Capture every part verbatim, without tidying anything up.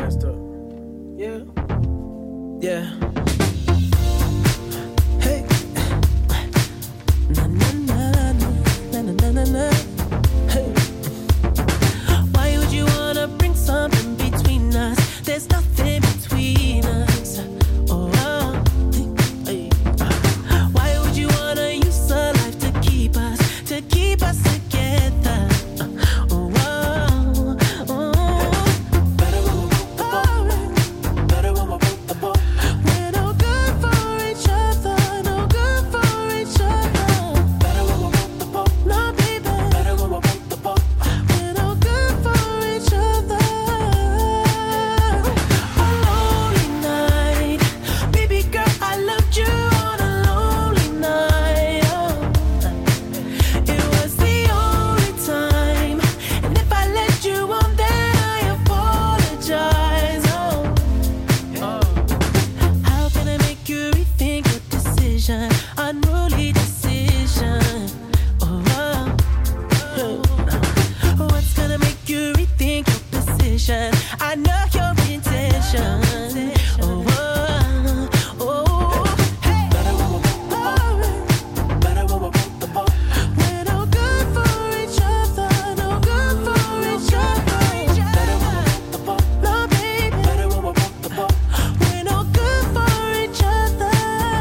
messed up. Yeah. Yeah. Hey. Na na na na na na na na. Hey. Why would you wanna bring something between us? There's nothing between us. Oh. Hey. Why would you wanna use a life to keep us, to keep us together? Oh. We're no good for each other, no good for each other. No, baby. We're no good for each other. A lonely night, baby girl, I loved you on a lonely night. Oh. It was the only time, and if I let you on, then I apologize. Oh. How can I make you rethink your decision? Unruly decision. Oh, oh. What's gonna make you rethink your position? I know your intention. Oh, oh, oh. Hey. We're no good for each other, no good for each other. No, baby. We're no good for each other.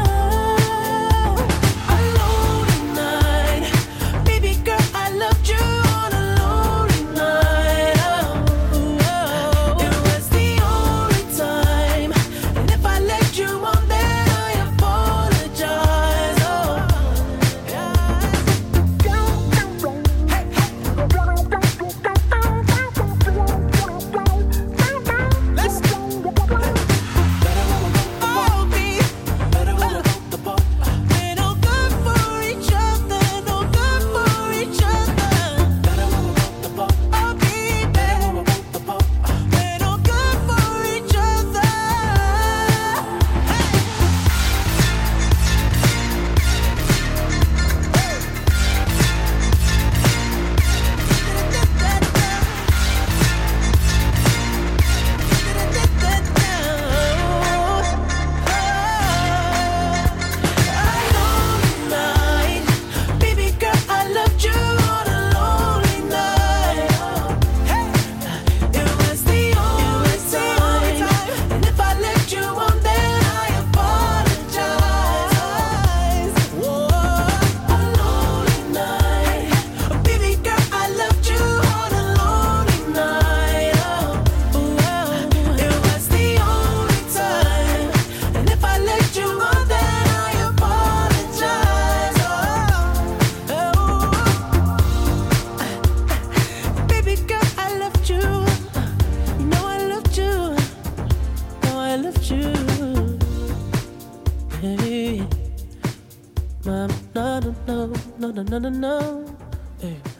A lonely night, baby girl, I loved you on a lonely night. Oh, oh. It was the only time, and if I let you on, then I apologize. Oh, let's go. Oh, baby. We're no good for each other, no good for each other. Oh, baby. We're no good for each other. Night, baby girl, I loved you on a lonely night. Hey, it was the only time, and if I let you on, then I apologize. Whoa, a lonely night, baby girl, I loved you on a lonely night. Oh, it was the only time, and if I let you on, then I apologize. Oh, baby girl, I loved you. You know I loved you. Know I loved you. Hey, mom, no, no, no, no, no, no, no, no. Hey.